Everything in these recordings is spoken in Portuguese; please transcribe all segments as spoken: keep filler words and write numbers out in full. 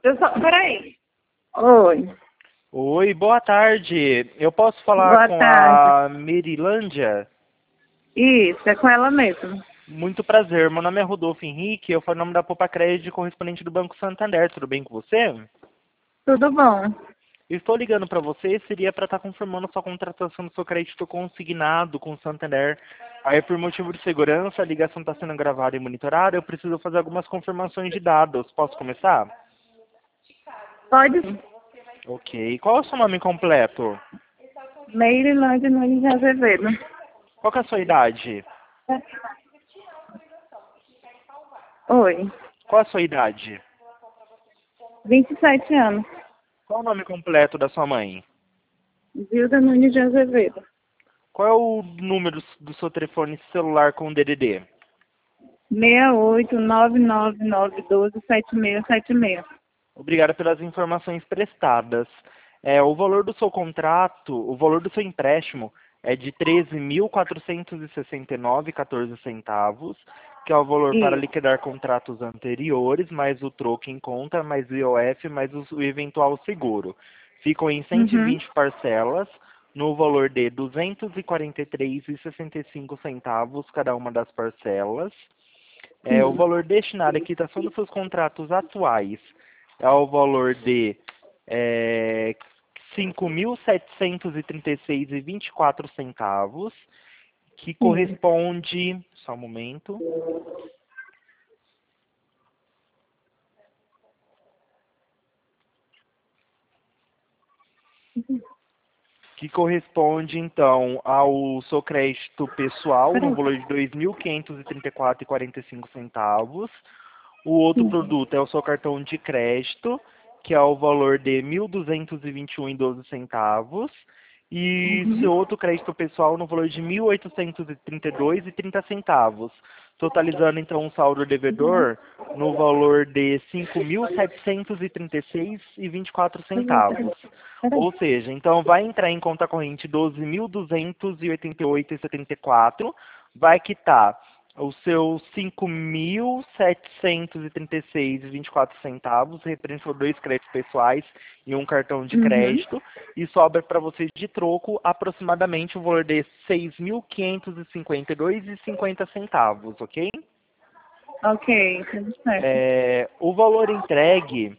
Eu só... Peraí. Oi. Oi, boa tarde. Eu posso falar Boa com tarde. a Merilândia? Isso, é com ela mesmo. Muito prazer. Meu nome é Rodolfo Henrique. Eu falo em nome da Poupa Crédito, correspondente do Banco Santander. Tudo bem com você? Tudo bom? Estou ligando para você. Seria para estar confirmando sua contratação do seu crédito consignado com o Santander. Aí, por motivo de segurança, a ligação está sendo gravada e monitorada. Eu preciso fazer algumas confirmações de dados. Posso começar? Pode. Ok. Qual é o seu nome completo? Meirilândia Nunes de Azevedo. Qual que é a sua idade? Oi. Qual é a sua idade? vinte e sete anos. Qual é o nome completo da sua mãe? Zilda Nunes de Azevedo. Qual é o número do seu telefone celular com D D D? seis oito nove nove nove um dois sete seis sete seis. Obrigado pelas informações prestadas. É, o valor do seu contrato, o valor do seu empréstimo é de treze mil quatrocentos e sessenta e nove reais e quatorze centavos, que é o valor para Isso. liquidar contratos anteriores, mais o troco em conta, mais o I O F, mais o eventual seguro. Ficam em cento e Uhum. vinte parcelas, no valor de duzentos e quarenta e três reais e sessenta e cinco centavos cada uma das parcelas. É, o Sim. valor destinado à quitação dos seus contratos atuais é o valor de é, cinco mil setecentos e trinta e seis reais e vinte e quatro centavos, que Sim. corresponde, só um momento, que corresponde então ao seu crédito pessoal no Peraí. valor de dois mil quinhentos e trinta e quatro reais e quarenta e cinco centavos. O outro Sim. produto é o seu cartão de crédito, que é o valor de mil duzentos e vinte e um reais e doze centavos. E Uhum. seu outro crédito pessoal no valor de mil oitocentos e trinta e dois reais e trinta centavos. Totalizando então um saldo devedor no valor de cinco mil setecentos e trinta e seis reais e vinte e quatro Peraí, peraí. centavos. Peraí. Ou seja, então vai entrar em conta corrente doze mil duzentos e oitenta e oito reais e setenta e quatro, vai quitar os seus cinco mil setecentos e trinta e seis reais e vinte e quatro centavos, referente a dois créditos pessoais e um cartão de Uhum. crédito, e sobra para vocês de troco aproximadamente o valor de seis mil quinhentos e cinquenta e dois reais e cinquenta centavos, ok? Ok, tudo certo. É, o valor entregue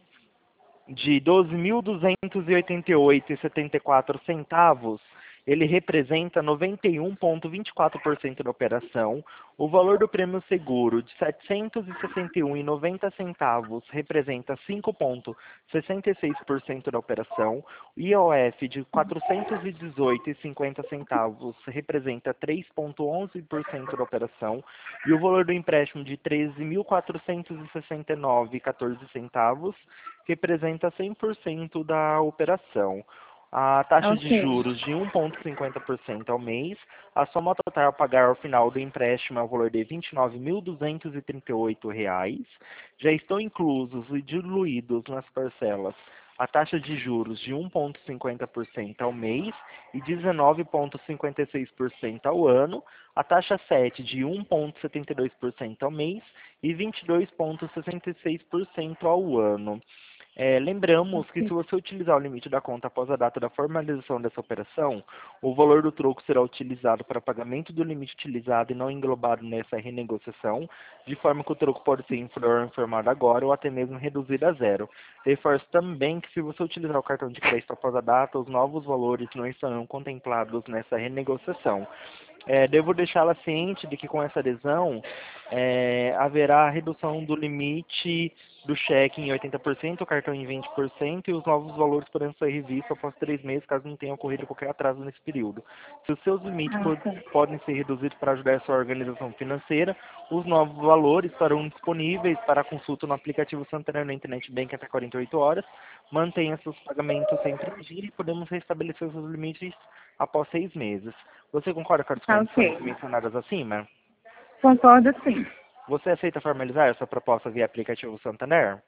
de doze mil duzentos e oitenta e oito reais e setenta e quatro centavos, ele representa noventa e um vírgula vinte e quatro por cento da operação. O valor do prêmio seguro de setecentos e sessenta e um reais e noventa centavos representa cinco vírgula sessenta e seis por cento da operação. O I O F de quatrocentos e dezoito reais e cinquenta centavos representa três vírgula onze por cento da operação. E o valor do empréstimo de treze mil quatrocentos e sessenta e nove reais e quatorze centavos representa cem por cento da operação. A taxa de Ok. juros de um vírgula cinquenta por cento ao mês, a soma total a pagar ao final do empréstimo é o valor de vinte e nove mil duzentos e trinta e oito reais. Já estão inclusos e diluídos nas parcelas a taxa de juros de um vírgula cinquenta por cento ao mês e dezenove vírgula cinquenta e seis por cento ao ano, a taxa sete de um vírgula setenta e dois por cento ao mês e vinte e dois vírgula sessenta e seis por cento ao ano. É, lembramos que se você utilizar o limite da conta após a data da formalização dessa operação, o valor do troco será utilizado para pagamento do limite utilizado e não englobado nessa renegociação, de forma que o troco pode ser inferior ou informado agora ou até mesmo reduzido a zero. Reforço também que se você utilizar o cartão de crédito após a data, os novos valores não estarão contemplados nessa renegociação. É, devo deixá-la ciente de que com essa adesão é, haverá redução do limite do cheque em oitenta por cento, o cartão em vinte por cento e os novos valores poderão ser revistos após três meses, caso não tenha ocorrido qualquer atraso nesse período. Se os seus limites Ah, po- tá. podem ser reduzidos para ajudar a sua organização financeira, os novos valores estarão disponíveis para consulta no aplicativo Santander na Internet Bank até quarenta e oito horas. Mantenha seus pagamentos sempre em dia e podemos restabelecer os seus limites após seis meses. Você concorda com as Ah, condições ok. mencionadas acima? Concordo sim. Você aceita formalizar essa proposta via aplicativo Santander?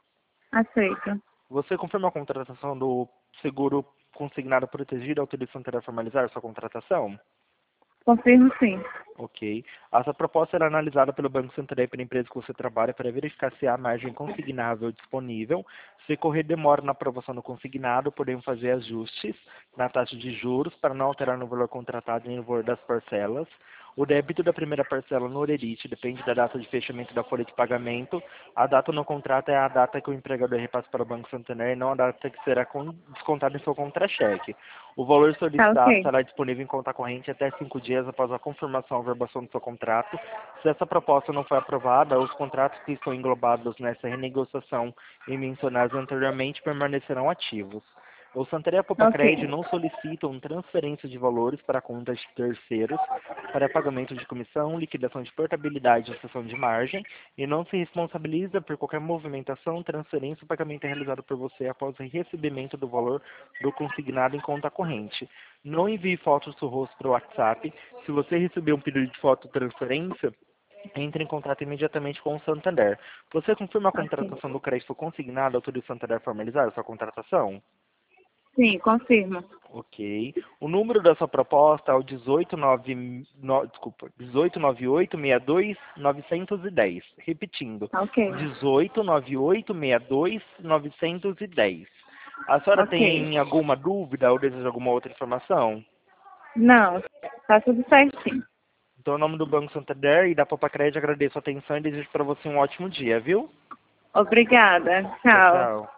Aceito. Você confirma a contratação do seguro consignado protegido ao utilizar Santander formalizar sua contratação? Confirmo sim. Ok. Essa proposta será analisada pelo Banco Santander pela empresa que você trabalha para verificar se há margem consignável disponível. Se ocorrer demora na aprovação do consignado, podemos fazer ajustes na taxa de juros para não alterar no valor contratado nem no valor das parcelas. O débito da primeira parcela no Orerite depende da data de fechamento da folha de pagamento. A data no contrato é a data que o empregador repassa para o Banco Santander e não a data que será descontada em seu contra-cheque. O valor Tá solicitado ok. estará disponível em conta corrente até cinco dias após a confirmação ou averbação do seu contrato. Se essa proposta não for aprovada, os contratos que estão englobados nessa renegociação e mencionados anteriormente permanecerão ativos. O Santander e a Popacred Ok. não solicitam transferência de valores para contas de terceiros para pagamento de comissão, liquidação de portabilidade ou cessão de margem e não se responsabiliza por qualquer movimentação, transferência ou pagamento realizado por você após o recebimento do valor do consignado em conta corrente. Não envie fotos do rosto para o WhatsApp. Se você receber um pedido de foto transferência, entre em contato imediatamente com o Santander. Você confirma a Ok. contratação do crédito consignado, autoriza o Santander a formalizar a sua contratação? Sim, confirmo. Ok. O número da sua proposta é o dezoito nove, no, desculpa, dezoito nove oito seis dois nove um zero. Repetindo, Tá ok. dezoito nove oito seis dois nove um zero. A senhora Ok. tem alguma dúvida ou deseja alguma outra informação? Não, tá tudo certinho. Então, em nome do Banco Santander e da Popacred, agradeço a atenção e desejo para você um ótimo dia, viu? Obrigada. Tchau, Tchau. tchau.